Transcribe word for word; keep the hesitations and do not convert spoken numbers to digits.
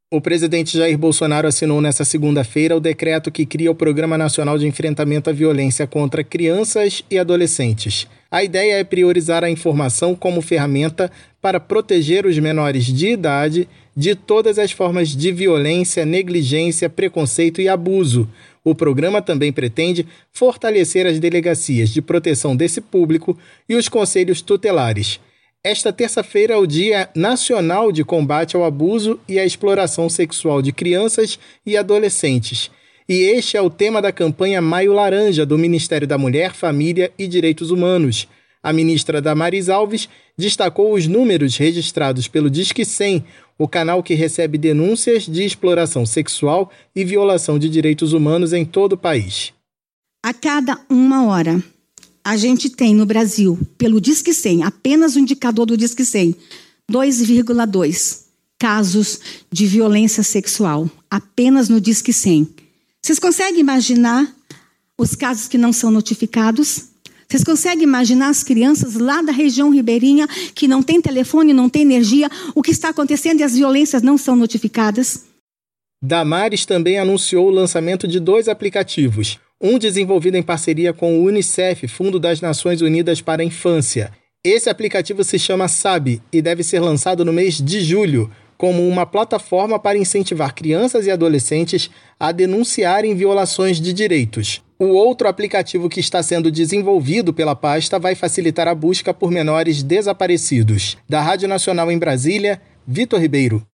O presidente Jair Bolsonaro assinou nesta segunda-feira o decreto que cria o Programa Nacional de Enfrentamento à Violência contra Crianças e Adolescentes. A ideia é priorizar a informação como ferramenta para proteger os menores de idade de todas as formas de violência, negligência, preconceito e abuso. O programa também pretende fortalecer as delegacias de proteção desse público e os conselhos tutelares. Esta terça-feira é o Dia Nacional de Combate ao Abuso e à Exploração Sexual de Crianças e Adolescentes. E este é o tema da campanha Maio Laranja do Ministério da Mulher, Família e Direitos Humanos. A ministra Damares Alves destacou os números registrados pelo Disque cem, o canal que recebe denúncias de exploração sexual e violação de direitos humanos em todo o país. A cada uma hora, a gente tem no Brasil, pelo Disque cem, apenas o indicador do Disque cem, dois vírgula dois casos de violência sexual, apenas no Disque cem. Vocês conseguem imaginar os casos que não são notificados? Vocês conseguem imaginar as crianças lá da região ribeirinha que não tem telefone, não tem energia, o que está acontecendo e as violências não são notificadas? Damares também anunciou o lançamento de dois aplicativos. Um desenvolvido em parceria com o Unicef, Fundo das Nações Unidas para a Infância. Esse aplicativo se chama Sabe e deve ser lançado no mês de julho, como uma plataforma para incentivar crianças e adolescentes a denunciarem violações de direitos. O outro aplicativo que está sendo desenvolvido pela pasta vai facilitar a busca por menores desaparecidos. Da Rádio Nacional em Brasília, Vitor Ribeiro.